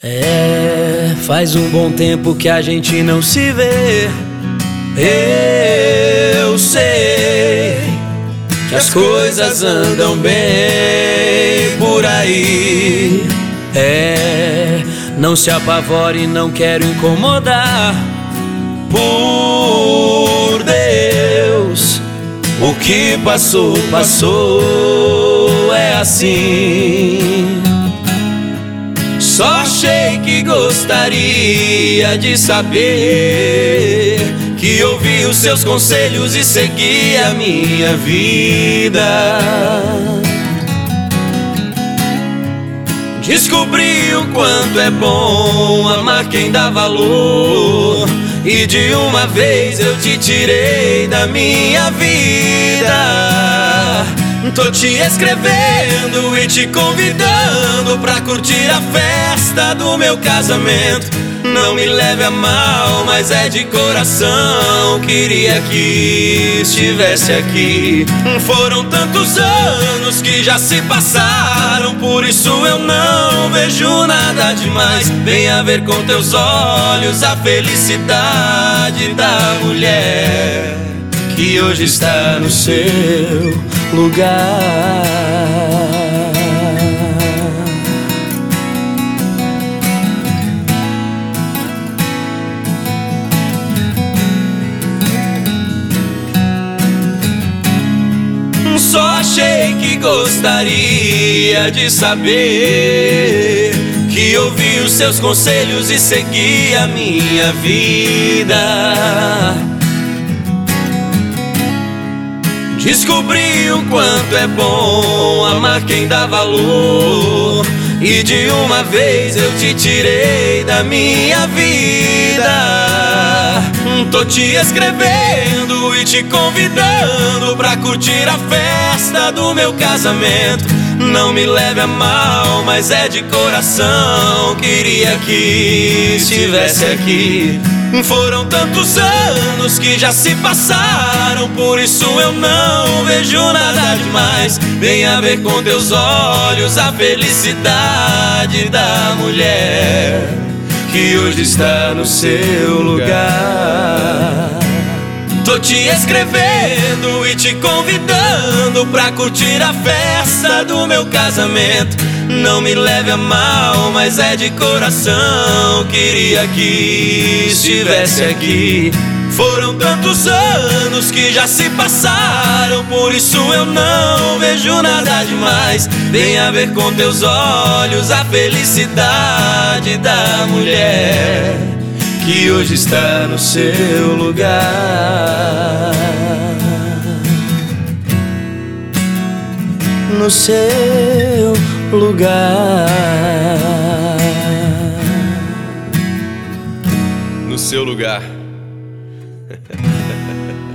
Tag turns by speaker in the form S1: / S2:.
S1: Faz um bom tempo que a gente não se vê. Eu sei que as coisas andam bem por aí. Não se apavore, não quero incomodar. Por Deus, o que passou, passou, é assim. Só achei que gostaria de saber que ouvi os seus conselhos e segui a minha vida. Descobri o quanto é bom amar quem dá valor, e de uma vez eu te tirei da minha vida. Tô te escrevendo e te convidando pra curtir a festa do meu casamento. Não me leve a mal, mas é de coração. Queria que estivesse aqui. Foram tantos anos que já se passaram, por isso eu não vejo nada demais. Venha ver com teus olhos a felicidade da mulher que hoje está no seu lugar. Só achei que gostaria de saber que ouvi os seus conselhos e segui a minha vida. Descobri o quanto é bom amar quem dá valor, e de uma vez eu te tirei da minha vida. Tô te escrevendo e te convidando pra curtir a festa do meu casamento. Não me leve a mal, mas é de coração. Queria que estivesse aqui. Foram tantos anos que já se passaram, por isso eu não vejo nada demais. Venha ver com teus olhos a felicidade da mulher que hoje está no seu lugar. Tô te escrevendo e te convidando pra curtir a festa do meu casamento. Não me leve a mal, mas é de coração. Queria que estivesse aqui. Foram tantos anos que já se passaram, por isso eu não vejo nada demais. Venha ver com teus olhos a felicidade da mulher que hoje está no seu lugar. No seu lugar.
S2: No seu lugar.